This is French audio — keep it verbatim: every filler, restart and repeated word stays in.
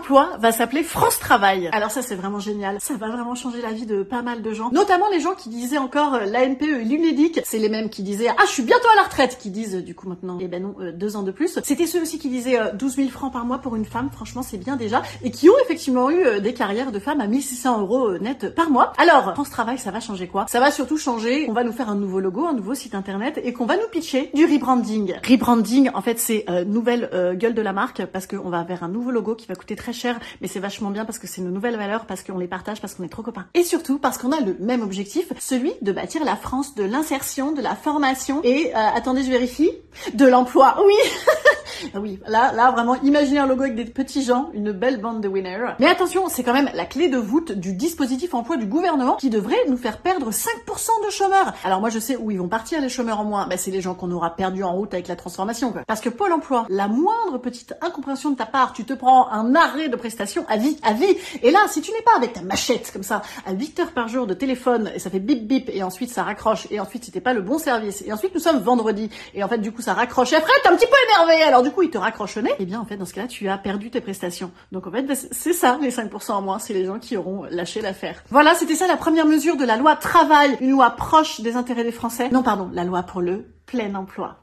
emploi va s'appeler France Travail. Alors ça, c'est vraiment génial. Ça va vraiment changer la vie de pas mal de gens. Notamment les gens qui disaient encore euh, l'A N P E et l'Unédic. C'est les mêmes qui disaient « Ah, je suis bientôt à la retraite !» qui disent euh, du coup maintenant, eh ben non, euh, deux ans de plus. C'était ceux aussi qui disaient euh, douze mille francs par mois pour une femme. Franchement, c'est bien déjà. Et qui ont effectivement eu euh, des carrières de femmes à mille six cents euros euh, net par mois. Alors, France Travail, ça va changer quoi? Ça va surtout changer, on va nous faire un nouveau logo, un nouveau site internet et qu'on va nous pitcher du rebranding. Rebranding, en fait, c'est euh, nouvelle euh, gueule de la marque parce qu'on va vers un nouveau logo qui va coûter très cher, mais c'est vachement bien parce que c'est nos nouvelles valeurs, parce qu'on les partage, parce qu'on est trop copains. Et surtout parce qu'on a le même objectif, celui de bâtir la France de l'insertion, de la formation et, euh, attendez, je vérifie, de l'emploi. Oui. Oui, là, là, vraiment, imaginez un logo avec des petits gens, une belle bande de winners. Mais attention, c'est quand même la clé de voûte du dispositif emploi du gouvernement qui devrait nous faire perdre cinq pour cent de chômeurs. Alors moi, je sais où ils vont partir, les chômeurs en moins. Ben, c'est les gens qu'on aura perdus en route avec la transformation, quoi. Parce que Pôle emploi, la moindre petite incompréhension de ta part, tu te prends un arrêt de prestation à vie, à vie. Et là, si tu n'es pas avec ta machette, comme ça, à huit heures par jour de téléphone, et ça fait bip bip, et ensuite ça raccroche, et ensuite c'était pas le bon service, et ensuite nous sommes vendredi, et en fait, du coup, ça raccroche. Et après, t'es un petit peu énervé, alors du coup, il te raccroche au nez. Et bien, en fait, dans ce cas-là, tu as perdu tes prestations. Donc, en fait, c'est ça, les cinq pour cent en moins, c'est les gens qui auront lâché l'affaire. Voilà, c'était ça la première mesure de la loi travail, une loi proche des intérêts des Français. Non, pardon, la loi pour le plein emploi.